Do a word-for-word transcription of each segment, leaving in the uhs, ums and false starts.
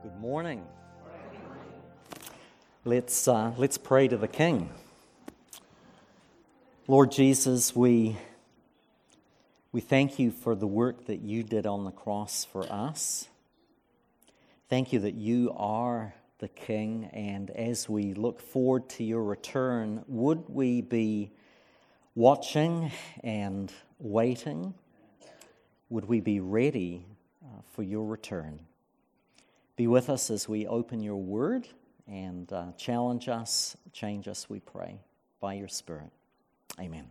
Good morning. Let's uh, let's pray to the King. Lord Jesus, we we thank you for the work that you did on the cross for us. Thank you that you are the King, and as we look forward to your return, would we be watching and waiting? Would we be ready uh, for your return? Be with us as we open your word and uh, challenge us, change us, we pray, by your Spirit. Amen.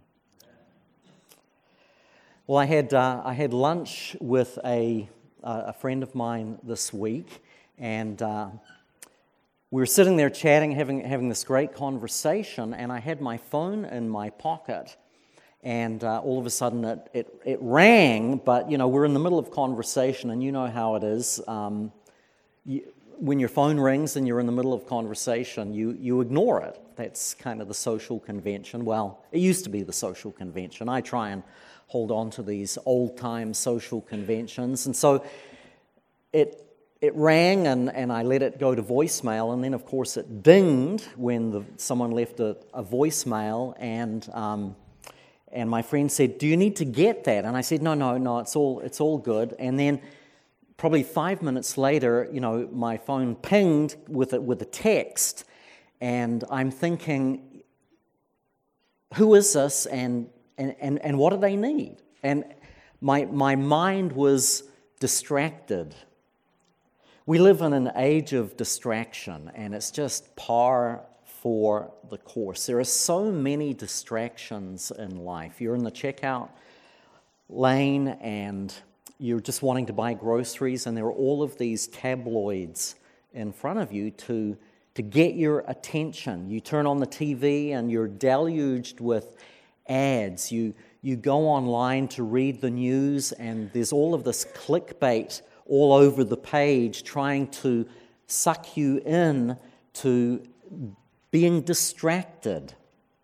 Well, I had uh, I had lunch with a uh, a friend of mine this week, and uh, we were sitting there chatting, having having this great conversation, and I had my phone in my pocket, and uh, all of a sudden it, it it rang. But you know, we're in the middle of conversation, and you know how it is. Um, You, when your phone rings and you're in the middle of conversation, you, you ignore it. That's kind of the social convention. Well, it used to be the social convention. I try and hold on to these old-time social conventions. And so it it rang, and, and I let it go to voicemail. And then, of course, it dinged when the, someone left a, a voicemail. And um, and my friend said, "Do you need to get that?" And I said, "No, no, no. It's all it's all good." And then probably five minutes later, you know, my phone pinged with a, with a text, and I'm thinking, who is this, and and, and, and what do they need? And my my mind was distracted. We live in an age of distraction, and it's just par for the course. There are so many distractions in life. You're in the checkout lane, and you're just wanting to buy groceries, and there are all of these tabloids in front of you to, to get your attention. You turn on the T V and you're deluged with ads. You, you go online to read the news, and there's all of this clickbait all over the page trying to suck you in to being distracted.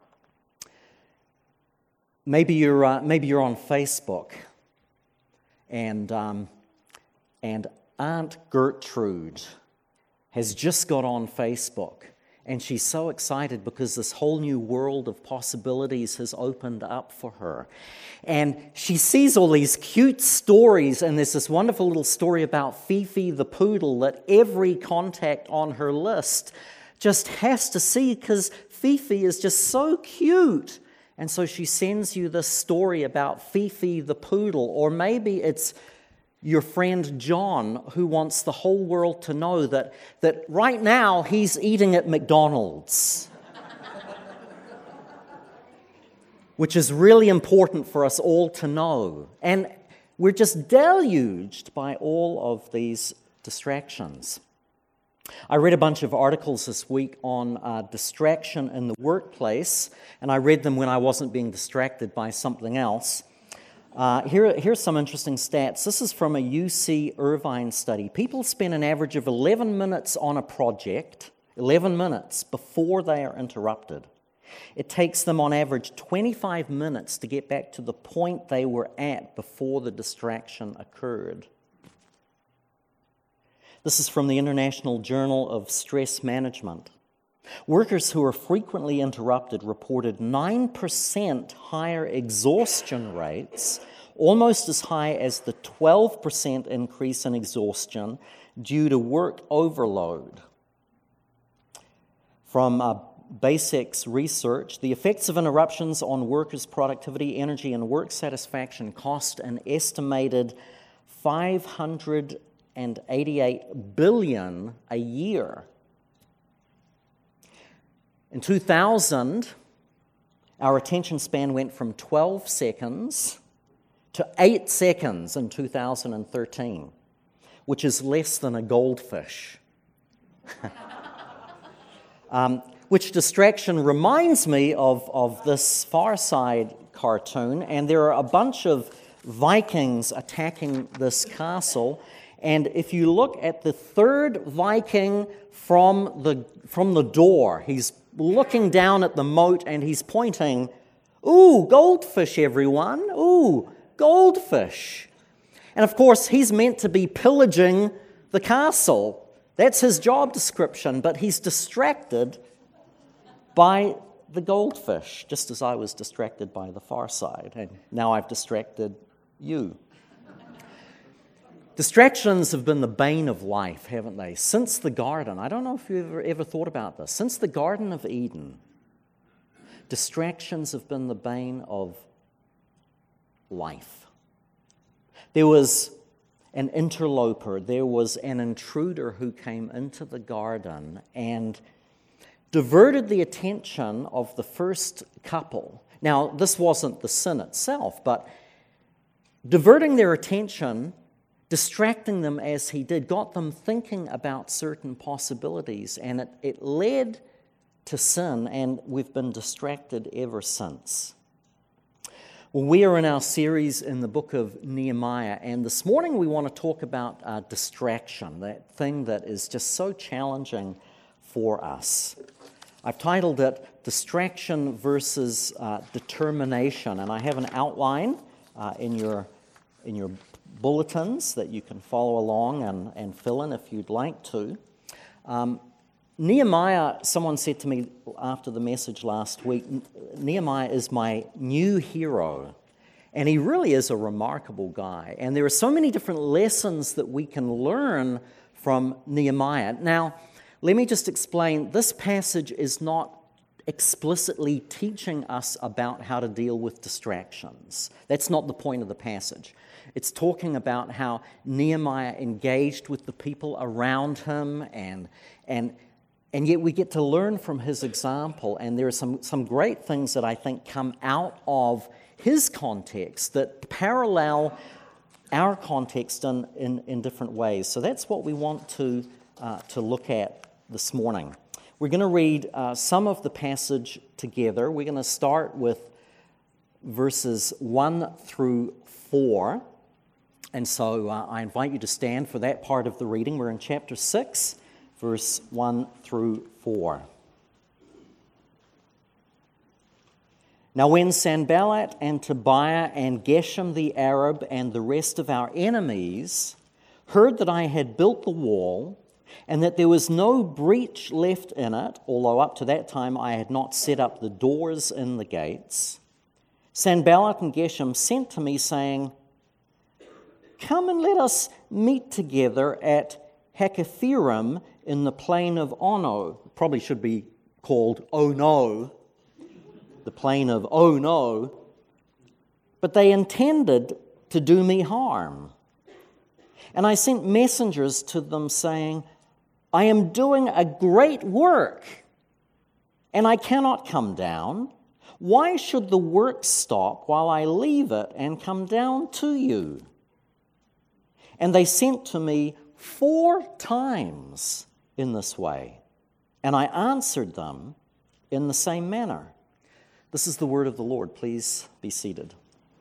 Maybe you're, uh, maybe you're on Facebook. And um, and Aunt Gertrude has just got on Facebook, and she's so excited because this whole new world of possibilities has opened up for her. And she sees all these cute stories, and there's this wonderful little story about Fifi the poodle that every contact on her list just has to see because Fifi is just so cute. And so she sends you this story about Fifi the poodle, or maybe it's your friend John who wants the whole world to know that, that right now he's eating at McDonald's, which is really important for us all to know. And we're just deluged by all of these distractions. I read a bunch of articles this week on uh, distraction in the workplace, and I read them when I wasn't being distracted by something else. Uh, here, here's some interesting stats. This is from a U C Irvine study. People spend an average of eleven minutes on a project, eleven minutes before they are interrupted. It takes them on average twenty-five minutes to get back to the point they were at before the distraction occurred. This is from the International Journal of Stress Management. Workers who are frequently interrupted reported nine percent higher exhaustion rates, almost as high as the twelve percent increase in exhaustion due to work overload. From uh, Basics research, the effects of interruptions on workers' productivity, energy, and work satisfaction cost an estimated five hundred eighty-eight billion dollars a year. In two thousand, our attention span went from twelve seconds to eight seconds in two thousand thirteen, which is less than a goldfish. um, which distraction reminds me of, of this Far Side cartoon, and there are a bunch of Vikings attacking this castle. And if you look at the third Viking from the from the door, he's looking down at the moat and he's pointing, "Ooh, goldfish, everyone! Ooh, goldfish!" And of course, he's meant to be pillaging the castle That's his job description, but he's distracted by the goldfish, just as I was distracted by the far side, and now I've distracted you. Distractions have been the bane of life, haven't they? Since the garden, I don't know if you've ever, ever thought about this, since the Garden of Eden, distractions have been the bane of life. There was an interloper, there was an intruder who came into the garden and diverted the attention of the first couple. Now, this wasn't the sin itself, but diverting their attention, distracting them as he did, got them thinking about certain possibilities, and it, it led to sin, and we've been distracted ever since. Well, we are in our series in the book of Nehemiah, and this morning we want to talk about uh, distraction, that thing that is just so challenging for us. I've titled it Distraction versus uh, Determination, and I have an outline uh, in your in your bulletins that you can follow along and, and fill in if you'd like to. Um, Nehemiah, someone said to me after the message last week, Nehemiah is my new hero, and he really is a remarkable guy. And there are so many different lessons that we can learn from Nehemiah. Now, let me just explain, this passage is not explicitly teaching us about how to deal with distractions. That's not the point of the passage. It's talking about how Nehemiah engaged with the people around him, and and and yet we get to learn from his example, and there are some, some great things that I think come out of his context that parallel our context in, in, in different ways. So that's what we want to, uh, to look at this morning. We're going to read uh, some of the passage together. We're going to start with verses one through four. And so uh, I invite you to stand for that part of the reading. We're in chapter six, verse one through four. Now when Sanballat and Tobiah and Geshem the Arab and the rest of our enemies heard that I had built the wall and that there was no breach left in it, although up to that time I had not set up the doors in the gates, Sanballat and Geshem sent to me saying, "Come and let us meet together at Hakkephirim in the plain of Ono." Probably should be called Ono, the plain of Ono. But they intended to do me harm. And I sent messengers to them saying, "I am doing a great work, and I cannot come down. Why should the work stop while I leave it and come down to you?" And they sent to me four times in this way, and I answered them in the same manner. This is the word of the Lord. Please be seated.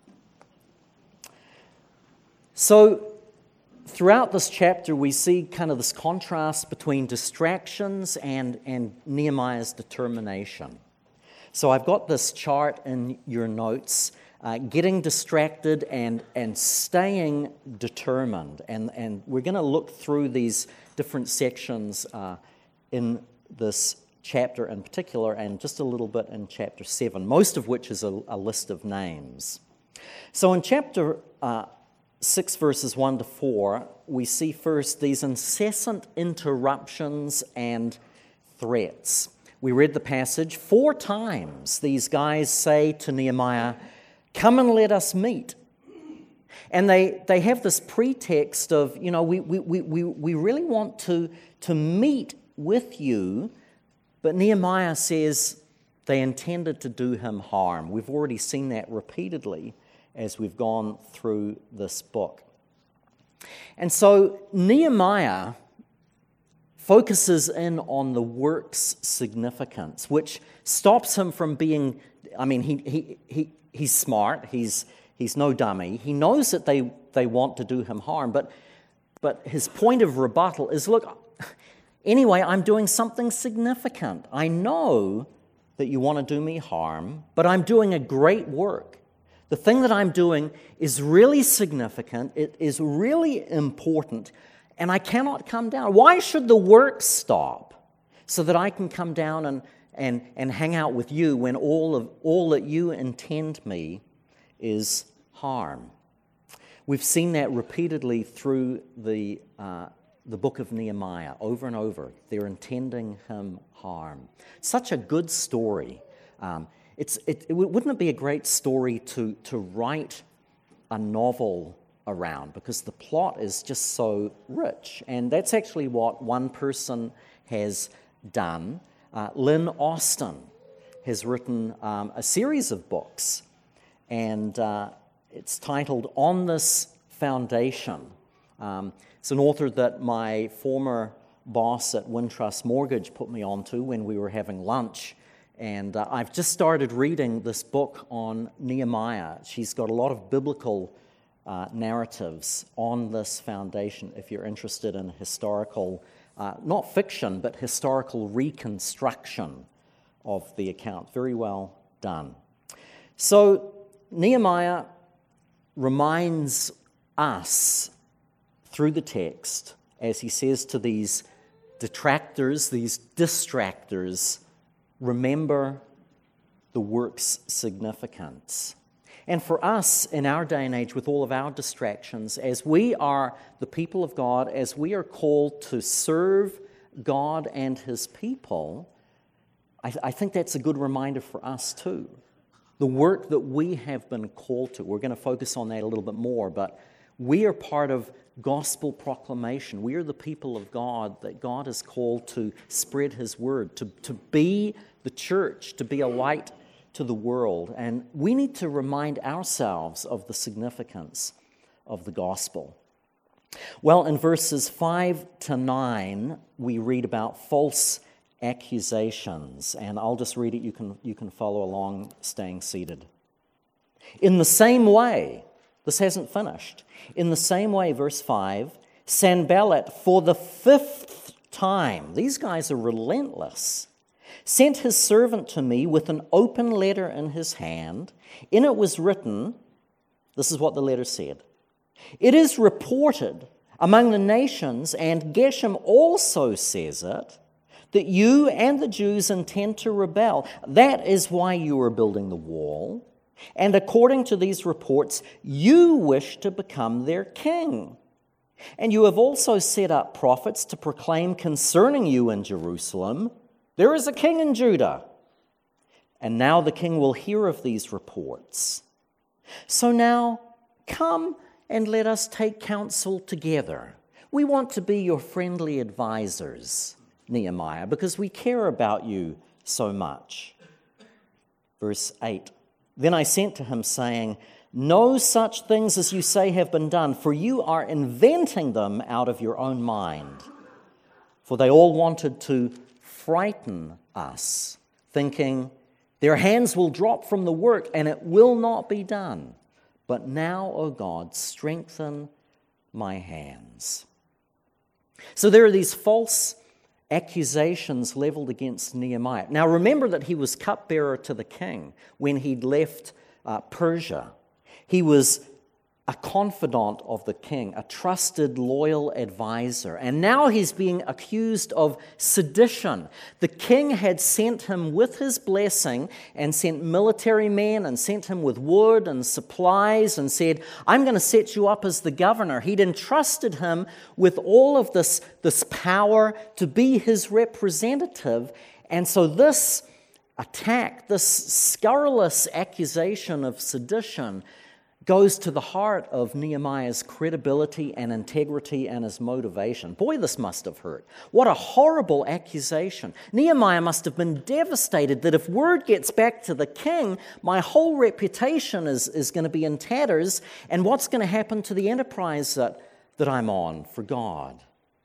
So, throughout this chapter, we see kind of this contrast between distractions and, and Nehemiah's determination. So I've got this chart in your notes, uh, getting distracted and, and staying determined. And, and we're going to look through these different sections uh, in this chapter in particular, and just a little bit in chapter seven, most of which is a, a list of names. So in chapter uh, six, verses one to four, we see first these incessant interruptions and threats. We read the passage. Four times these guys say to Nehemiah, "Come and let us meet." And they, they have this pretext of, you know, we, we, we, we really want to, to meet with you, but Nehemiah says they intended to do him harm. We've already seen that repeatedly as we've gone through this book. And so Nehemiah focuses in on the work's significance, which stops him from being, I mean, he he he he's smart, he's he's no dummy. He knows that they, they want to do him harm, but but his point of rebuttal is, look, anyway, I'm doing something significant. I know that you want to do me harm, but I'm doing a great work. The thing that I'm doing is really significant, it is really important, and I cannot come down. Why should the work stop so that I can come down and, and, and hang out with you when all of all that you intend me is harm? We've seen that repeatedly through the, uh, the book of Nehemiah, over and over. They're intending him harm. Such a good story. Um, it's, it, it, wouldn't it be a great story to, to write a novel around, because the plot is just so rich? And that's actually what one person has done. Uh, Lynn Austin has written um, a series of books, and uh, it's titled On This Foundation. Um, it's an author that my former boss at Wintrust Mortgage put me onto when we were having lunch. And uh, I've just started reading this book on Nehemiah. She's got a lot of biblical uh, narratives on this foundation if you're interested in historical, uh, not fiction, but historical reconstruction of the account. Very well done. So Nehemiah reminds us through the text, as he says to these detractors, these distractors, remember the work's significance. And for us in our day and age, with all of our distractions, as we are the people of God, as we are called to serve God and His people, I, I think that's a good reminder for us too. The work that we have been called to, we're going to focus on that a little bit more, but we are part of gospel proclamation. We are the people of God that God has called to spread His word, to, to be the church, to be a light to the world. And we need to remind ourselves of the significance of the gospel. Well, in verses five to nine, we read about false accusations. And I'll just read it. You can, you can follow along staying seated. In the same way, this hasn't finished. In the same way, verse five, Sanballat, for the fifth time, these guys are relentless, sent his servant to me with an open letter in his hand. In it was written, this is what the letter said, "It is reported among the nations, and Geshem also says it, that you and the Jews intend to rebel. That is why you are building the wall. And according to these reports, you wish to become their king. And you have also set up prophets to proclaim concerning you in Jerusalem, there is a king in Judah. And now the king will hear of these reports. So now come and let us take counsel together. We want to be your friendly advisors, Nehemiah, because we care about you so much." Verse eight, "Then I sent to him, saying, no such things as you say have been done, for you are inventing them out of your own mind. For they all wanted to frighten us, thinking, their hands will drop from the work and it will not be done. But now, O God, strengthen my hands." So there are these false accusations leveled against Nehemiah. Now remember that he was cupbearer to the king when he'd left uh, Persia. He was a confidant of the king, a trusted, loyal advisor. And now he's being accused of sedition. The king had sent him with his blessing and sent military men and sent him with wood and supplies and said, I'm going to set you up as the governor. He'd entrusted him with all of this, this power to be his representative. And so this attack, this scurrilous accusation of sedition goes to the heart of Nehemiah's credibility and integrity and his motivation. Boy, this must have hurt. What a horrible accusation. Nehemiah must have been devastated that if word gets back to the king, my whole reputation is, is going to be in tatters, and what's going to happen to the enterprise that, that I'm on for God?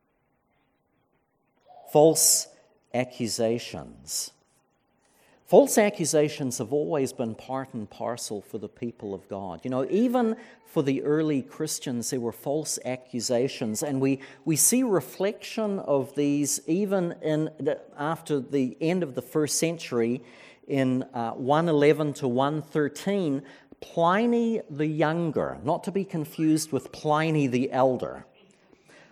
False accusations. False accusations have always been part and parcel for the people of God. You know, even for the early Christians, there were false accusations, and we, we see reflection of these even in the, after the end of the first century in uh, one eleven to one thirteen. Pliny the Younger, not to be confused with Pliny the Elder.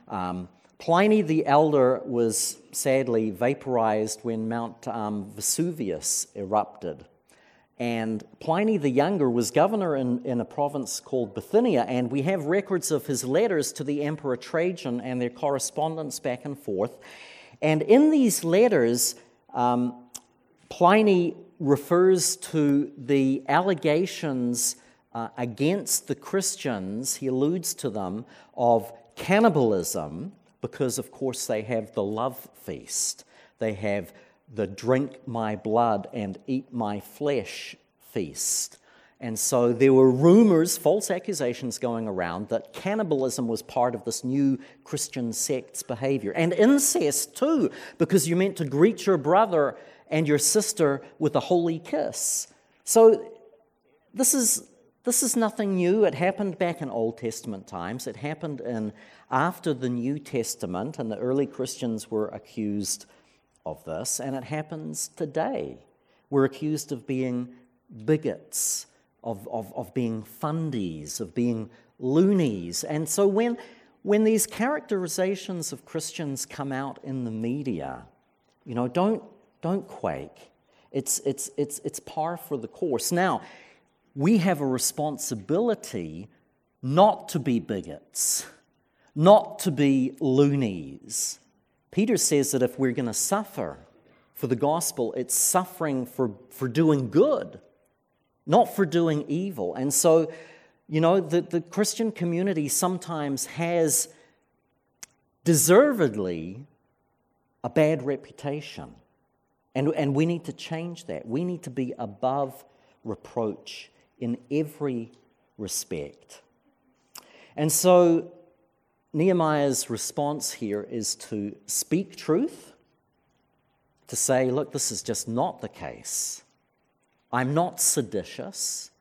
Um, Pliny the Elder was sadly vaporized when Mount um, Vesuvius erupted. And Pliny the Younger was governor in, in a province called Bithynia, and we have records of his letters to the Emperor Trajan and their correspondence back and forth. And in these letters, um, Pliny refers to the allegations uh, against the Christians, he alludes to them, of cannibalism, because of course they have the love feast. They have the drink my blood and eat my flesh feast. And so there were rumors, false accusations going around that cannibalism was part of this new Christian sect's behavior. And incest too, because you're meant to greet your brother and your sister with a holy kiss. So this is this is nothing new. It happened back in Old Testament times. It happened in after the New Testament, and the early Christians were accused of this, and it happens today. We're accused of being bigots, of, of, of being fundies, of being loonies. And so when, when these characterizations of Christians come out in the media, you know, don't, don't quake. It's, it's, it's, it's par for the course. Now, we have a responsibility not to be bigots, not to be loonies. Peter says that if we're going to suffer for the gospel, it's suffering for, for doing good, not for doing evil. And so, you know, the, the Christian community sometimes has deservedly a bad reputation. And, and we need to change that. We need to be above reproach in every respect. And so Nehemiah's response here is to speak truth, to say, look, this is just not the case. I'm not seditious.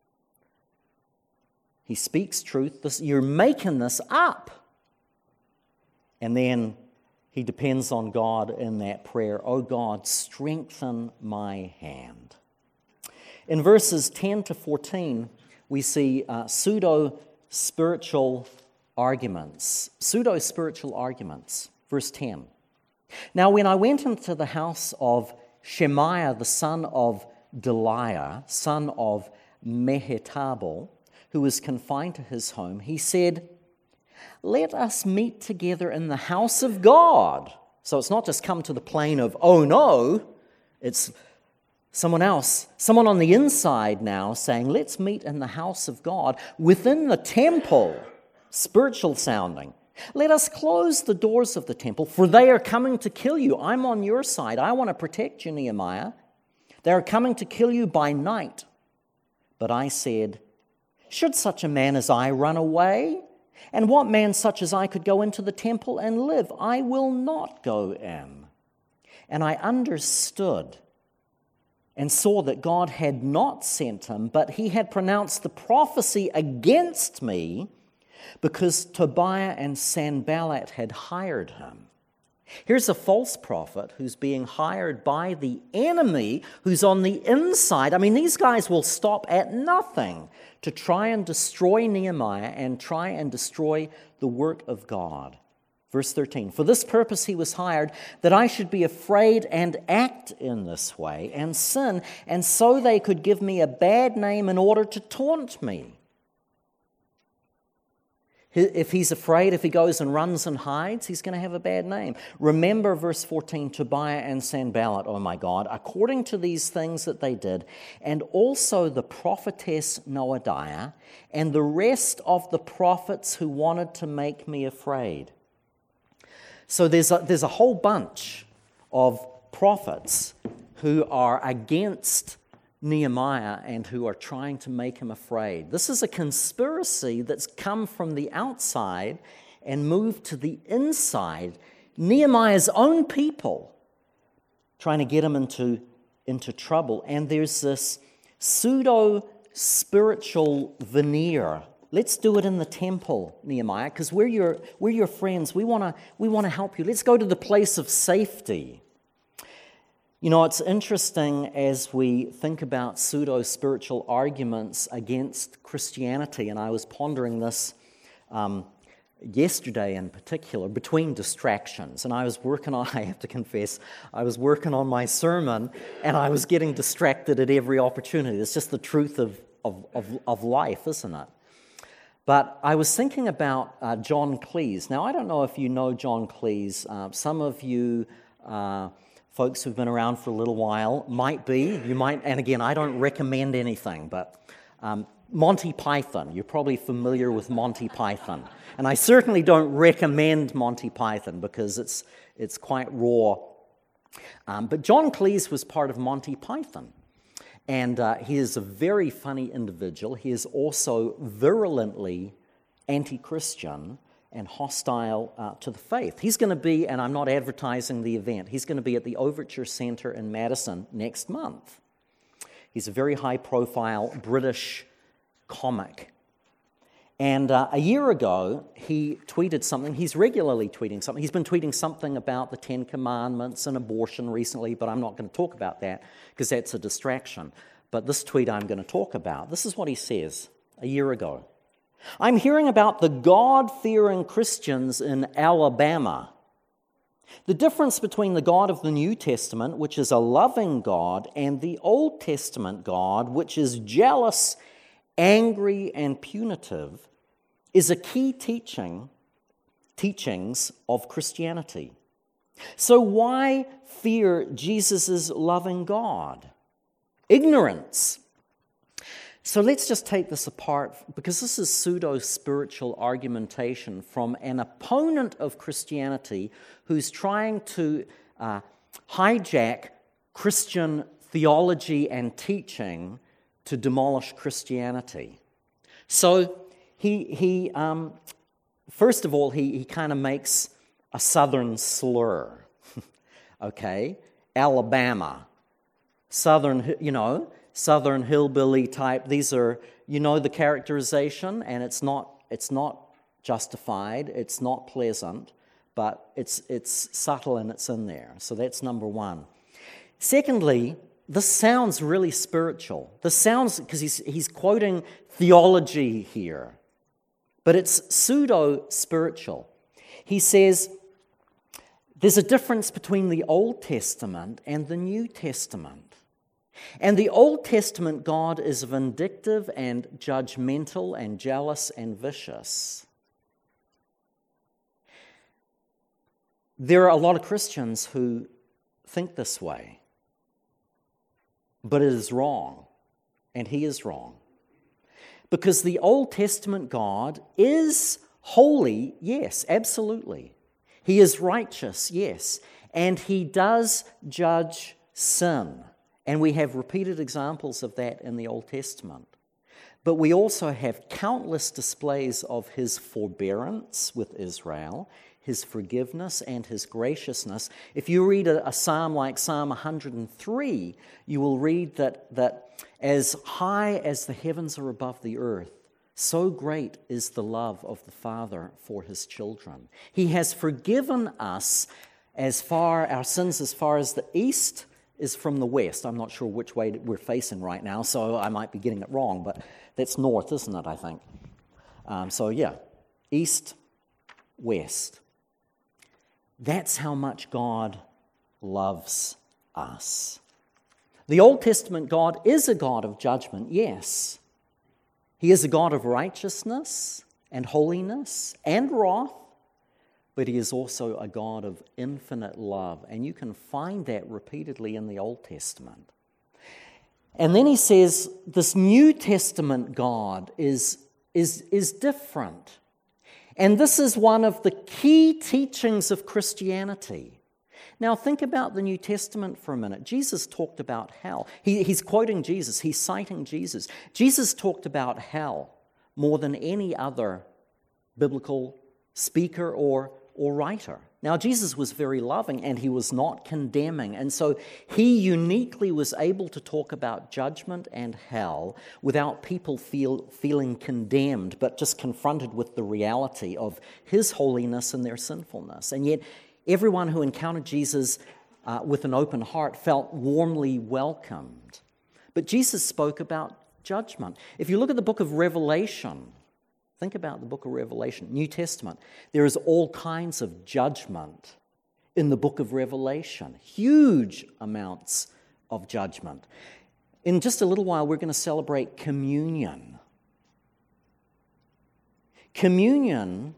He speaks truth. This, you're making this up. And then he depends on God in that prayer. Oh God, strengthen my hand. In verses ten to fourteen, we see uh, pseudo-spiritual arguments. Pseudo-spiritual arguments. Verse ten. Now when I went into the house of Shemaiah, the son of Delaiah, son of Mehetabel, who was confined to his home, he said, let us meet together in the house of God. So it's not just come to the plane of, oh no, it's someone else, someone on the inside now saying, let's meet in the house of God within the temple, spiritual sounding. Let us close the doors of the temple, for they are coming to kill you. I'm on your side. I want to protect you, Nehemiah. They are coming to kill you by night. But I said, should such a man as I run away? And what man such as I could go into the temple and live? I will not go in. And I understood and saw that God had not sent him, but he had pronounced the prophecy against me because Tobiah and Sanballat had hired him. Here's a false prophet who's being hired by the enemy who's on the inside. I mean, these guys will stop at nothing to try and destroy Nehemiah and try and destroy the work of God. Verse thirteen, for this purpose he was hired, that I should be afraid and act in this way and sin, and so they could give me a bad name in order to taunt me. If he's afraid, if he goes and runs and hides, he's going to have a bad name. Remember verse fourteen, Tobiah and Sanballat, oh my God, according to these things that they did, and also the prophetess Noadiah, and the rest of the prophets who wanted to make me afraid. So there's a, there's a whole bunch of prophets who are against Nehemiah and who are trying to make him afraid. This is a conspiracy that's come from the outside and moved to the inside. Nehemiah's own people trying to get him into, into trouble. And there's this pseudo-spiritual veneer. Let's do it in the temple, Nehemiah, because we're your, we're your friends. We want to we want to help you. Let's go to the place of safety. You know, it's interesting as we think about pseudo-spiritual arguments against Christianity, and I was pondering this um, yesterday in particular, between distractions. And I was working on, I have to confess, I was working on my sermon, and I was getting distracted at every opportunity. It's just the truth of, of, of, of life, isn't it? But I was thinking about uh, John Cleese. Now, I don't know if you know John Cleese. Uh, some of you uh, folks who've been around for a little while might be. You might, and again, I don't recommend anything, but um, Monty Python. You're probably familiar with Monty Python. And I certainly don't recommend Monty Python because it's, it's quite raw. Um, but John Cleese was part of Monty Python. And uh, he is a very funny individual. He is also virulently anti-Christian and hostile uh, to the faith. He's going to be, and I'm not advertising the event, he's going to be at the Overture Center in Madison next month. He's a very high-profile British comic. And uh, a year ago, he tweeted something. He's regularly tweeting something. He's been tweeting something about the Ten Commandments and abortion recently, but I'm not going to talk about that because that's a distraction. But this tweet I'm going to talk about, this is what he says a year ago. I'm hearing about the God-fearing Christians in Alabama. The difference between the God of the New Testament, which is a loving God, and the Old Testament God, which is jealous, angry, and punitive, is a key teaching, teachings of Christianity. So why fear Jesus' loving God? Ignorance. So let's just take this apart, because this is pseudo-spiritual argumentation from an opponent of Christianity who's trying to uh, hijack Christian theology and teaching to demolish Christianity. So he, he um, first of all, he, he kind of makes a southern slur, okay? Alabama, southern, you know, southern hillbilly type. These are, you know, the characterization, and it's not, it's not justified, it's not pleasant, but it's, it's subtle and it's in there. So that's number one. Secondly, this sounds really spiritual. This sounds, because he's, he's quoting theology here, but it's pseudo-spiritual. He says, there's a difference between the Old Testament and the New Testament. And the Old Testament God is vindictive and judgmental and jealous and vicious. There are a lot of Christians who think this way. But it is wrong, and he is wrong. Because the Old Testament God is holy, yes, absolutely. He is righteous, yes, and he does judge sin. And we have repeated examples of that in the Old Testament. But we also have countless displays of his forbearance with Israel, his forgiveness and his graciousness. If you read a, a psalm like Psalm one hundred three, you will read that, that as high as the heavens are above the earth, so great is the love of the Father for his children. He has forgiven us as far, our sins as far as the east is from the west. I'm not sure which way we're facing right now, so I might be getting it wrong, but that's north, isn't it, I think? Um, so yeah, east, west. That's how much God loves us. The Old Testament God is a God of judgment, yes. He is a God of righteousness and holiness and wrath, but he is also a God of infinite love. And you can find that repeatedly in the Old Testament. And then he says this New Testament God is, is, is different. And this is one of the key teachings of Christianity. Now think about the New Testament for a minute. Jesus talked about hell. He, he's quoting Jesus. He's citing Jesus. Jesus talked about hell more than any other biblical speaker or, or writer. Now Jesus was very loving and he was not condemning. And so he uniquely was able to talk about judgment and hell without people feel, feeling condemned, but just confronted with the reality of his holiness and their sinfulness. And yet everyone who encountered Jesus uh, with an open heart felt warmly welcomed. But Jesus spoke about judgment. If you look at the book of Revelation, Think about the book of Revelation, New Testament. There is all kinds of judgment in the book of Revelation, huge amounts of judgment. In just a little while, we're going to celebrate communion. Communion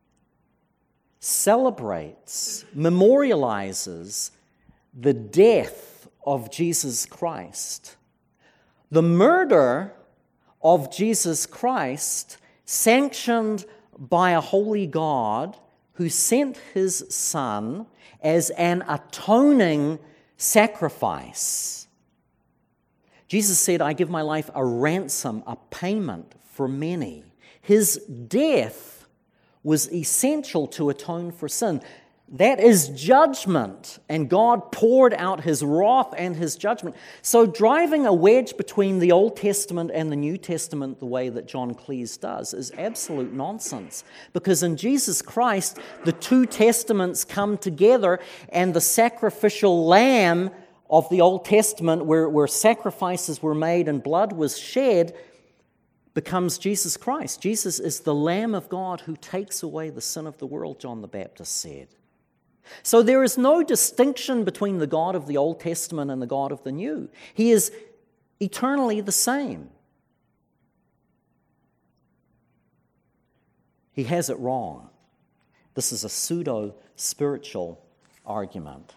celebrates, memorializes the death of Jesus Christ. The murder of Jesus Christ, sanctioned by a holy God who sent his Son as an atoning sacrifice. Jesus said, I give my life a ransom, a payment for many. His death was essential to atone for sin. That is judgment, and God poured out his wrath and his judgment. So driving a wedge between the Old Testament and the New Testament the way that John Cleese does is absolute nonsense. Because in Jesus Christ, the two testaments come together, and the sacrificial lamb of the Old Testament, where, where sacrifices were made and blood was shed, becomes Jesus Christ. Jesus is the Lamb of God who takes away the sin of the world, John the Baptist said. So there is no distinction between the God of the Old Testament and the God of the New. He is eternally the same. He has it wrong. This is a pseudo-spiritual argument.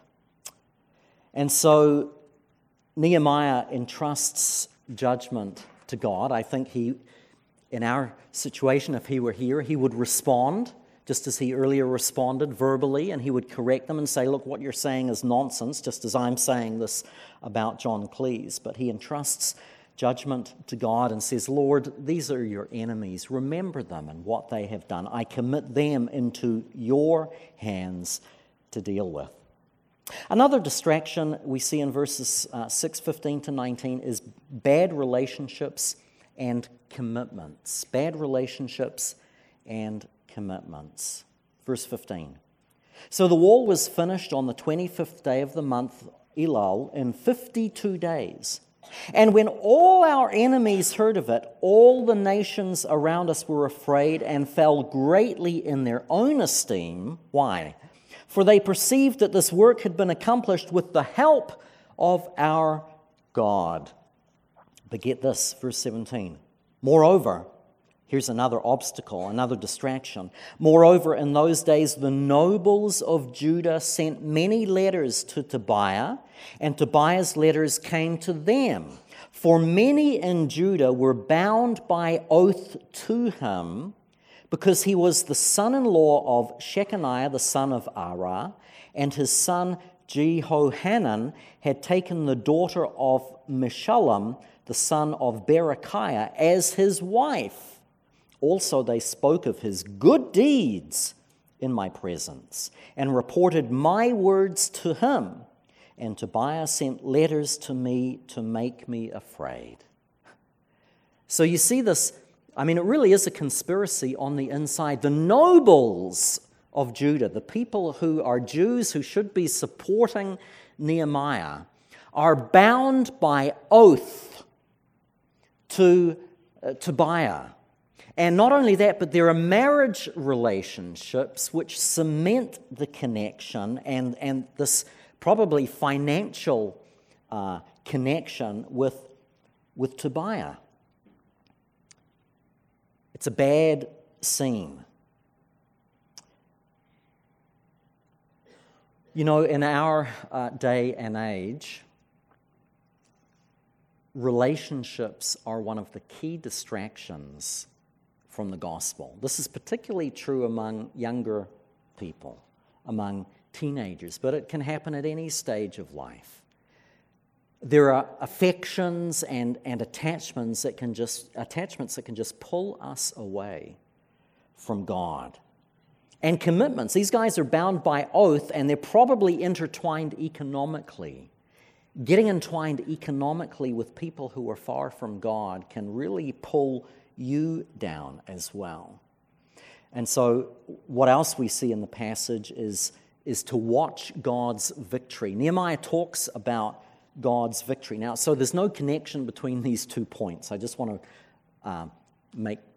And so Nehemiah entrusts judgment to God. I think he, in our situation, if he were here, he would respond just as he earlier responded verbally, and he would correct them and say, look, what you're saying is nonsense, just as I'm saying this about John Cleese. But he entrusts judgment to God and says, Lord, these are your enemies. Remember them and what they have done. I commit them into your hands to deal with. Another distraction we see in verses uh, six, fifteen to nineteen is bad relationships and commitments. Bad relationships and commitments. Verse fifteen. So the wall was finished on the twenty-fifth day of the month Elul in fifty-two days. And when all our enemies heard of it, all the nations around us were afraid and fell greatly in their own esteem. Why? For they perceived that this work had been accomplished with the help of our God. But get this, verse seventeen. Moreover, here's another obstacle, another distraction. Moreover, in those days, the nobles of Judah sent many letters to Tobiah, and Tobiah's letters came to them. For many in Judah were bound by oath to him, because he was the son-in-law of Shechaniah, the son of Arah, and his son Jehohanan had taken the daughter of Meshullam, the son of Berechiah, as his wife. Also they spoke of his good deeds in my presence, and reported my words to him. And Tobiah sent letters to me to make me afraid. So you see this, I mean, it really is a conspiracy on the inside. The nobles of Judah, the people who are Jews who should be supporting Nehemiah, are bound by oath to uh, Tobiah. And not only that, but there are marriage relationships which cement the connection and, and this probably financial uh, connection with, with Tobiah. It's a bad scene. You know, in our uh, day and age, relationships are one of the key distractions from the gospel. This is particularly true among younger people, among teenagers, but it can happen at any stage of life. There are affections and, and attachments that can just attachments that can just pull us away from God. And commitments. These guys are bound by oath, and they're probably intertwined economically. Getting entwined economically with people who are far from God can really pull you down as well. And so what else we see in the passage is, is to watch God's victory. Nehemiah talks about God's victory. Now, so there's no connection between these two points. I just want to uh, make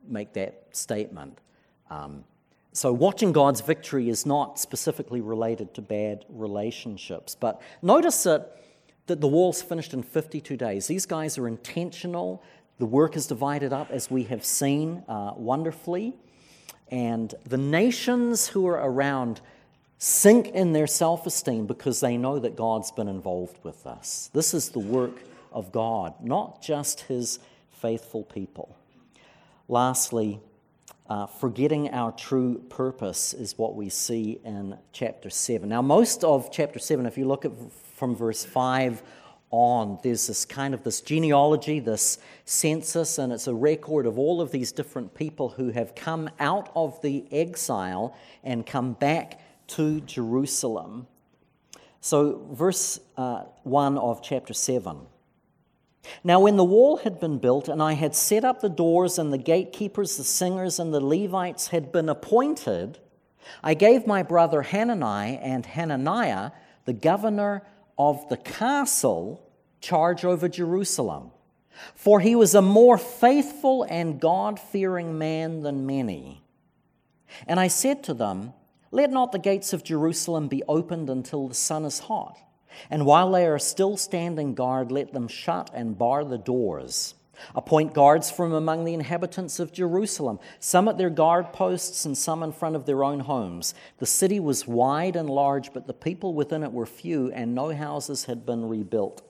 make that statement. Um, so watching God's victory is not specifically related to bad relationships. But notice that, that the wall's finished in fifty-two days. These guys are intentional. The work is divided up, as we have seen uh, wonderfully. And the nations who are around sink in their self-esteem because they know that God's been involved with this. This is the work of God, not just His faithful people. Lastly, uh, forgetting our true purpose is what we see in chapter seven. Now, most of chapter seven, if you look at from verse five on, there's this kind of this genealogy, this census, and it's a record of all of these different people who have come out of the exile and come back to Jerusalem. So verse uh, one of chapter seven. Now when the wall had been built, and I had set up the doors, and the gatekeepers, the singers, and the Levites had been appointed, I gave my brother Hanani and Hananiah, the governor of the castle, charge over Jerusalem. For he was a more faithful and God-fearing man than many. And I said to them, let not the gates of Jerusalem be opened until the sun is hot. And while they are still standing guard, let them shut and bar the doors. Appoint guards from among the inhabitants of Jerusalem, some at their guard posts and some in front of their own homes. The city was wide and large, but the people within it were few, and no houses had been rebuilt.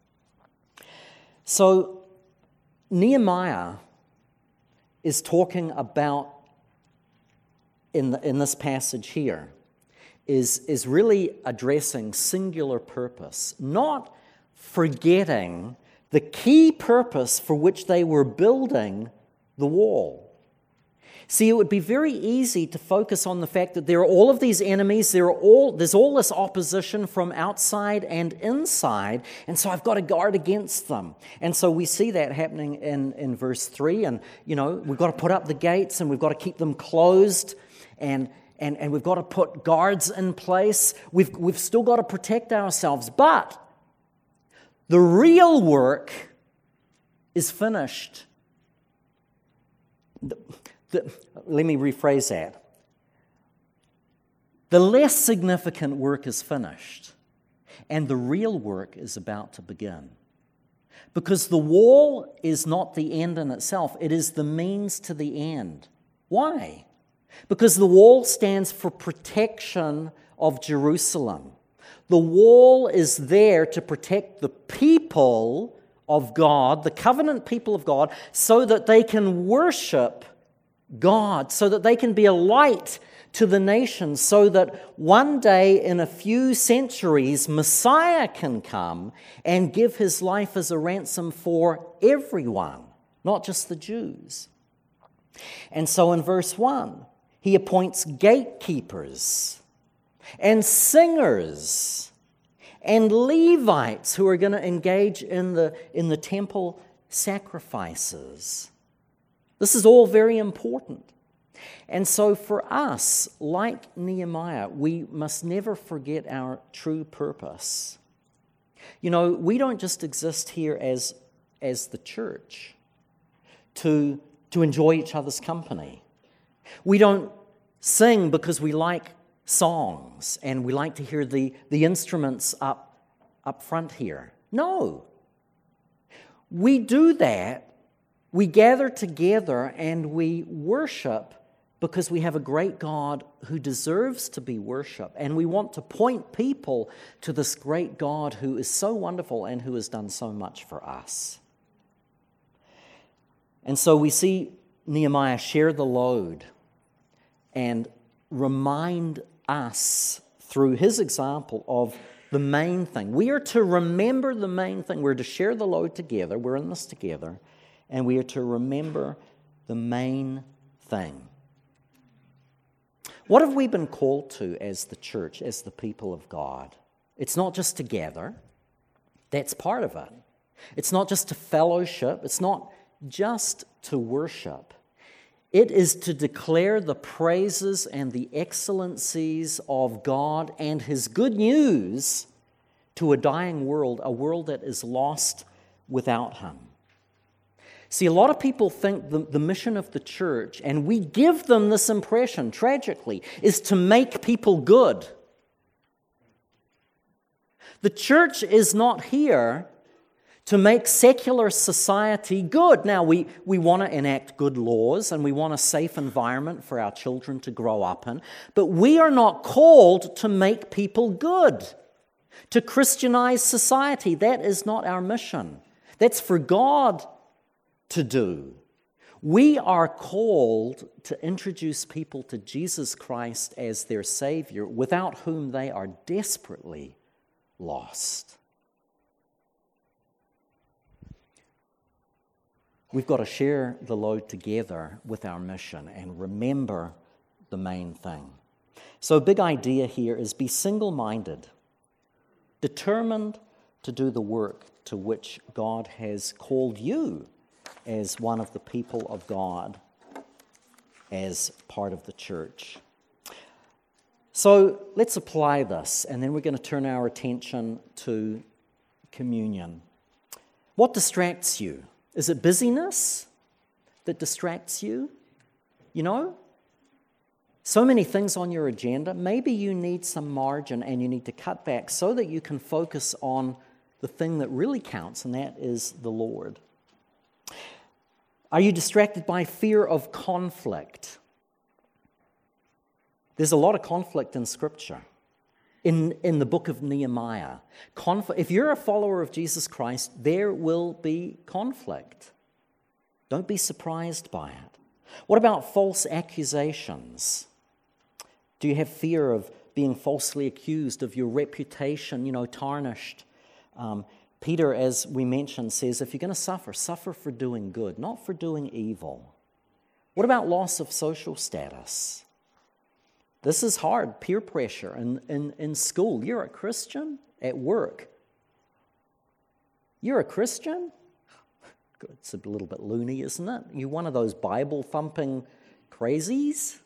So Nehemiah is talking about, in, the, in this passage here, is, is really addressing singular purpose, not forgetting the key purpose for which they were building the wall. See, it would be very easy to focus on the fact that there are all of these enemies, there are all, there's all this opposition from outside and inside, and so I've got to guard against them. And so we see that happening in, in verse three, and, you know, we've got to put up the gates, and we've got to keep them closed, and and, and we've got to put guards in place. We've, we've still got to protect ourselves, but the real work is finished. The, the, let me rephrase that. The less significant work is finished, and the real work is about to begin. Because the wall is not the end in itself, it is the means to the end. Why? Because the wall stands for protection of Jerusalem. The wall is there to protect the people of God, the covenant people of God, so that they can worship God, so that they can be a light to the nations, so that one day in a few centuries, Messiah can come and give his life as a ransom for everyone, not just the Jews. And so in verse one, he appoints gatekeepers and singers and Levites who are going to engage in the, in the temple sacrifices. This is all very important. And so for us, like Nehemiah, we must never forget our true purpose. You know, we don't just exist here as, as the church to, to enjoy each other's company. We don't sing because we like songs and we like to hear the, the instruments up, up front here. No. We do that. We gather together and we worship because we have a great God who deserves to be worshipped. And we want to point people to this great God who is so wonderful and who has done so much for us. And so we see Nehemiah share the load and remind us through his example of the main thing. We are to remember the main thing. We're to share the load together. We're in this together. And we are to remember the main thing. What have we been called to as the church, as the people of God? It's not just to gather. That's part of it. It's not just to fellowship. It's not just to worship. It is to declare the praises and the excellencies of God and His good news to a dying world, a world that is lost without Him. See, a lot of people think the, the mission of the church, and we give them this impression, tragically, is to make people good. The church is not here to make secular society good. Now, we, we want to enact good laws and we want a safe environment for our children to grow up in, but we are not called to make people good, to Christianize society. That is not our mission. That's for God to do. We are called to introduce people to Jesus Christ as their Savior, without whom they are desperately lost. We've got to share the load together with our mission and remember the main thing. So a big idea here is be single-minded, determined to do the work to which God has called you as one of the people of God, as part of the church. So let's apply this, and then we're going to turn our attention to communion. What distracts you? Is it busyness that distracts you? You know? So many things on your agenda. Maybe you need some margin and you need to cut back so that you can focus on the thing that really counts, and that is the Lord. Are you distracted by fear of conflict? There's a lot of conflict in Scripture. In, in the book of Nehemiah. Conf- if you're a follower of Jesus Christ, there will be conflict. Don't be surprised by it. What about false accusations? Do you have fear of being falsely accused, of your reputation, you know, tarnished? Um, Peter, as we mentioned, says, if you're going to suffer, suffer for doing good, not for doing evil. What about loss of social status? This is hard, peer pressure in, in, in school. You're a Christian at work. You're a Christian? It's a little bit loony, isn't it? You're one of those Bible-thumping crazies?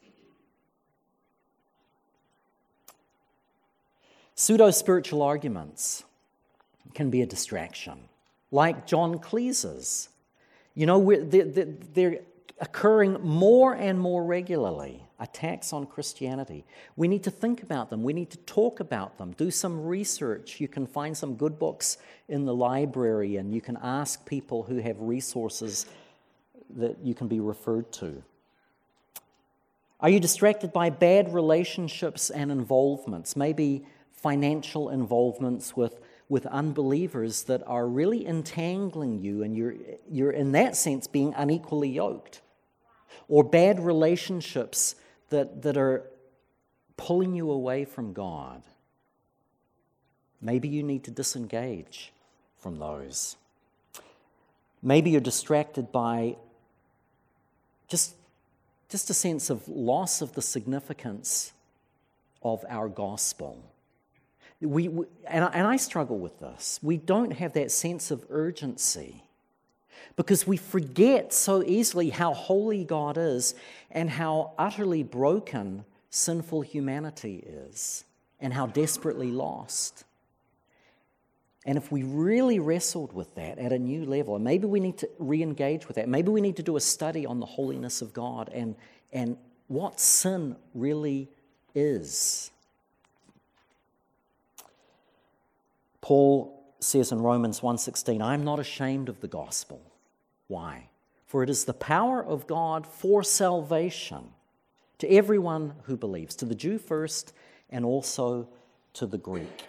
Pseudo-spiritual arguments can be a distraction, like John Cleese's. You know, they're, they're occurring more and more regularly. Attacks on Christianity. We need to think about them. We need to talk about them. Do some research. You can find some good books in the library, and you can ask people who have resources that you can be referred to. Are you distracted by bad relationships and involvements? Maybe financial involvements with, with unbelievers that are really entangling you, and you're, you're in that sense being unequally yoked. Or bad relationships that, that are pulling you away from God. Maybe you need to disengage from those. Maybe you're distracted by just, just a sense of loss of the significance of our gospel. We, we and, I, and I struggle with this. We don't have that sense of urgency, because we forget so easily how holy God is and how utterly broken sinful humanity is and how desperately lost. And if we really wrestled with that at a new level, and maybe we need to re-engage with that, maybe we need to do a study on the holiness of God and, and what sin really is. Paul says in Romans one sixteen, I am not ashamed of the gospel. Why? For it is the power of God for salvation to everyone who believes, to the Jew first and also to the Greek.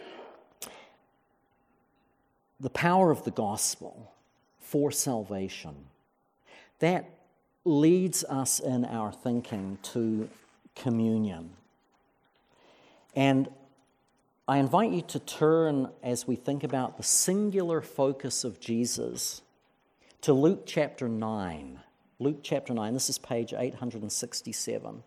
The power of the gospel for salvation. That leads us in our thinking to communion. And I invite you to turn, as we think about the singular focus of Jesus, to Luke chapter nine. Luke chapter nine, this is page eight hundred sixty-seven.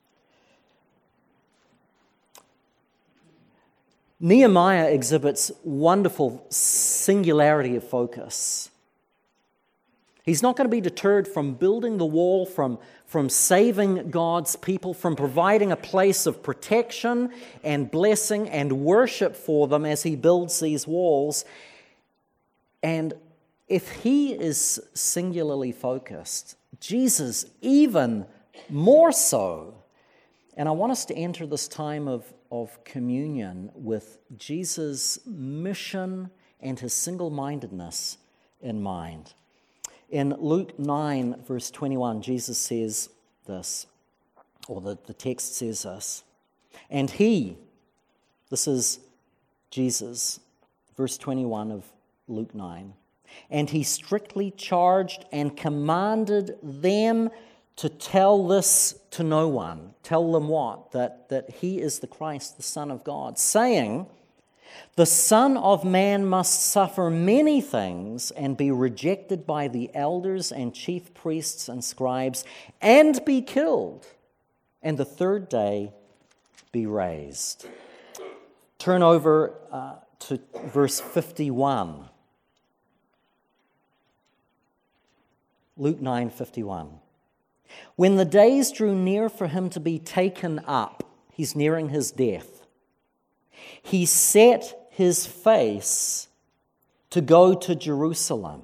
Nehemiah exhibits wonderful singularity of focus. He's not going to be deterred from building the wall, from, from saving God's people, from providing a place of protection and blessing and worship for them as he builds these walls. And if he is singularly focused, Jesus even more so. And I want us to enter this time of, of communion with Jesus' mission and his single-mindedness in mind. In Luke nine, verse twenty-one, Jesus says this, or the, the text says this, and he, this is Jesus, verse twenty-one of Luke nine, and he strictly charged and commanded them to tell this to no one. Tell them what? That, that he is the Christ, the Son of God, saying, the Son of Man must suffer many things and be rejected by the elders and chief priests and scribes and be killed, and the third day be raised. Turn over uh, to verse fifty-one. Luke nine fifty-one. When the days drew near for him to be taken up, he's nearing his death, he set his face to go to Jerusalem.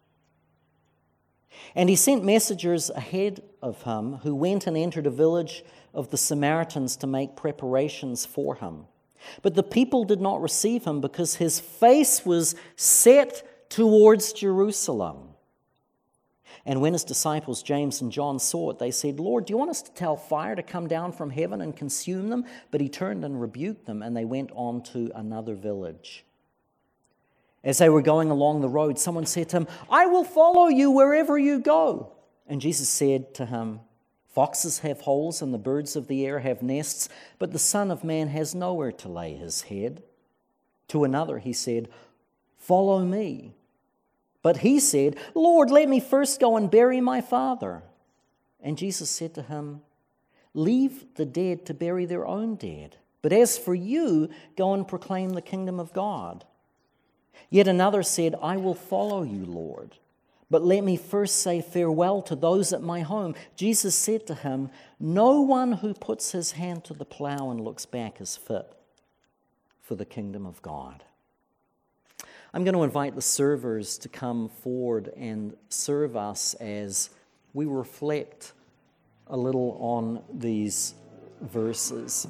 And he sent messengers ahead of him who went and entered a village of the Samaritans to make preparations for him. But the people did not receive him because his face was set towards Jerusalem. And when his disciples James and John saw it, they said, Lord, do you want us to tell fire to come down from heaven and consume them? But he turned and rebuked them, and they went on to another village. As they were going along the road, someone said to him, I will follow you wherever you go. And Jesus said to him, foxes have holes and the birds of the air have nests, but the Son of Man has nowhere to lay his head. To another he said, follow me. But he said, Lord, let me first go and bury my father. And Jesus said to him, leave the dead to bury their own dead. But as for you, go and proclaim the kingdom of God. Yet another said, I will follow you, Lord. But let me first say farewell to those at my home. Jesus said to him, no one who puts his hand to the plow and looks back is fit for the kingdom of God. I'm going to invite the servers to come forward and serve us as we reflect a little on these verses.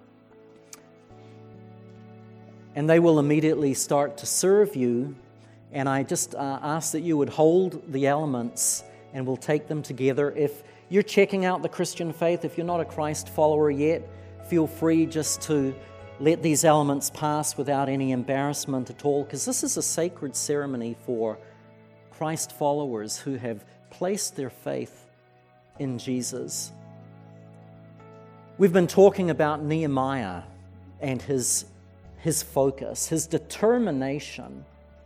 And they will immediately start to serve you. And I just uh, ask that you would hold the elements and we'll take them together. If you're checking out the Christian faith, if you're not a Christ follower yet, feel free just to let these elements pass without any embarrassment at all, because this is a sacred ceremony for Christ followers who have placed their faith in Jesus. We've been talking about Nehemiah and his, his focus, his determination.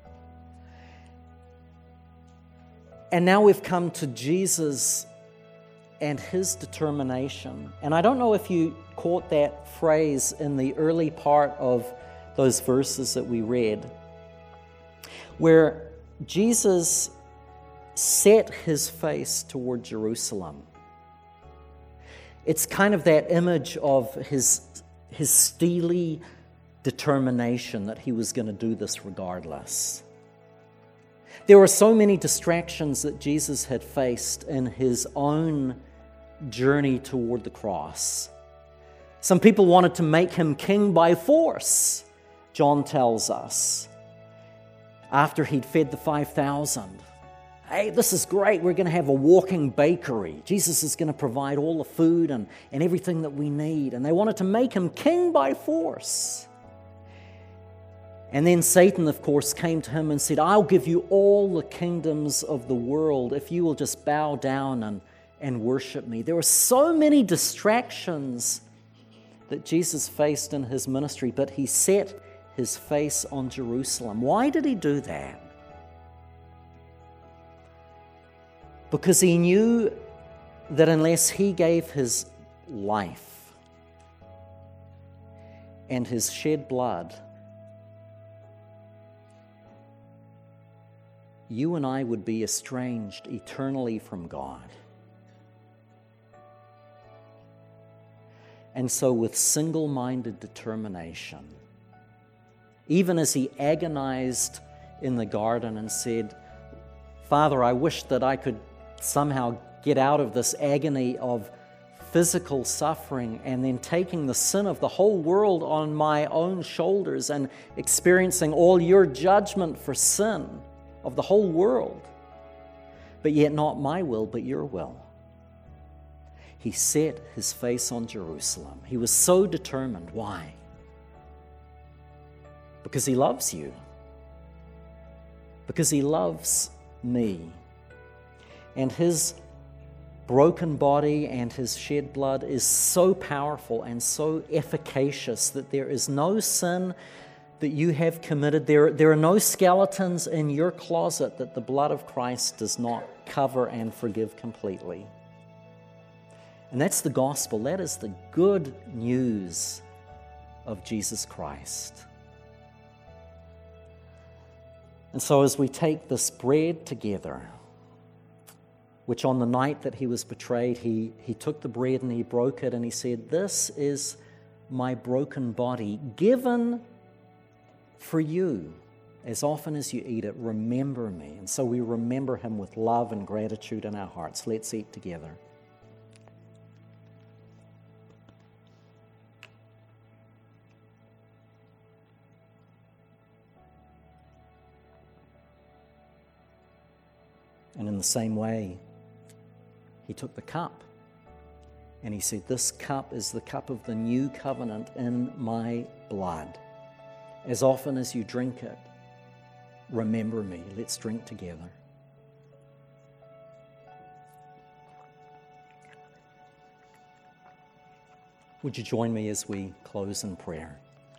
And now we've come to Jesus and his determination. And I don't know if you caught that phrase in the early part of those verses that we read, where Jesus set his face toward Jerusalem. It's kind of that image of his, his steely determination that he was going to do this regardless. There were so many distractions that Jesus had faced in his own journey toward the cross. Some people wanted to make him king by force, John tells us, after he'd fed the five thousand. Hey, this is great. We're going to have a walking bakery. Jesus is going to provide all the food and, and everything that we need. And they wanted to make him king by force. And then Satan, of course, came to him and said, I'll give you all the kingdoms of the world if you will just bow down and, and worship me. There were so many distractions that Jesus faced in his ministry, but he set his face on Jerusalem. Why did he do that? Because he knew that unless he gave his life and his shed blood, you and I would be estranged eternally from God. And so with single-minded determination, even as he agonized in the garden and said, Father, I wish that I could somehow get out of this agony of physical suffering and then taking the sin of the whole world on my own shoulders and experiencing all your judgment for sin of the whole world. But yet not my will, but your will. He set his face on Jerusalem. He was so determined. Why? Because he loves you. Because he loves me. And his broken body and his shed blood is so powerful and so efficacious that there is no sin that you have committed. There, there are no skeletons in your closet that the blood of Christ does not cover and forgive completely. And that's the gospel. That is the good news of Jesus Christ. And so as we take this bread together, which on the night that he was betrayed, he, he took the bread and he broke it and he said, "This is my broken body, given for you. As often as you eat it, remember me." And so we remember him with love and gratitude in our hearts. Let's eat together. And in the same way, he took the cup and he said, "This cup is the cup of the new covenant in my blood. As often as you drink it, remember me." Let's drink together. Would you join me as we close in prayer?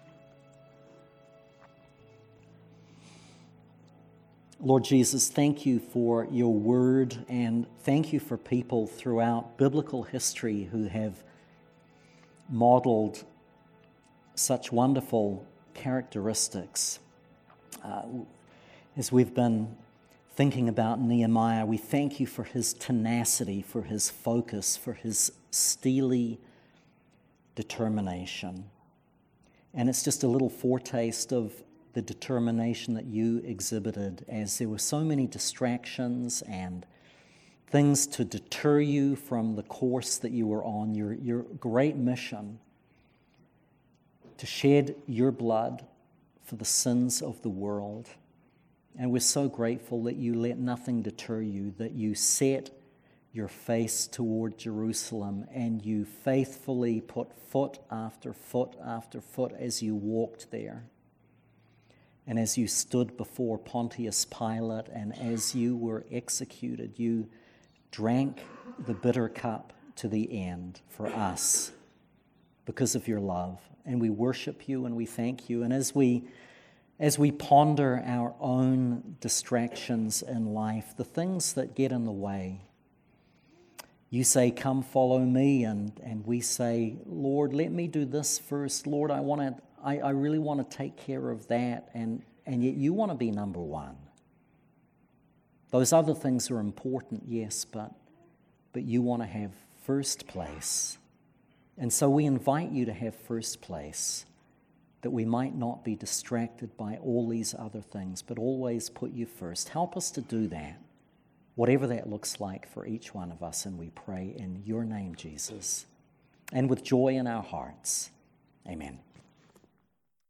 Lord Jesus, thank you for your word, and thank you for people throughout biblical history who have modeled such wonderful characteristics. Uh, as we've been thinking about Nehemiah, we thank you for his tenacity, for his focus, for his steely determination. And it's just a little foretaste of the determination that you exhibited, as there were so many distractions and things to deter you from the course that you were on, your, your great mission to shed your blood for the sins of the world. And we're so grateful that you let nothing deter you, that you set your face toward Jerusalem and you faithfully put foot after foot after foot as you walked there. And as you stood before Pontius Pilate and as you were executed, you drank the bitter cup to the end for us because of your love. And we worship you and we thank you. And as we as we ponder our own distractions in life, the things that get in the way, you say, "Come follow me," and, and we say, "Lord, let me do this first. Lord, I want to I, I really want to take care of that," and, and yet you want to be number one. Those other things are important, yes, but, but you want to have first place. And so we invite you to have first place, that we might not be distracted by all these other things, but always put you first. Help us to do that, whatever that looks like for each one of us, and we pray in your name, Jesus, and with joy in our hearts. Amen.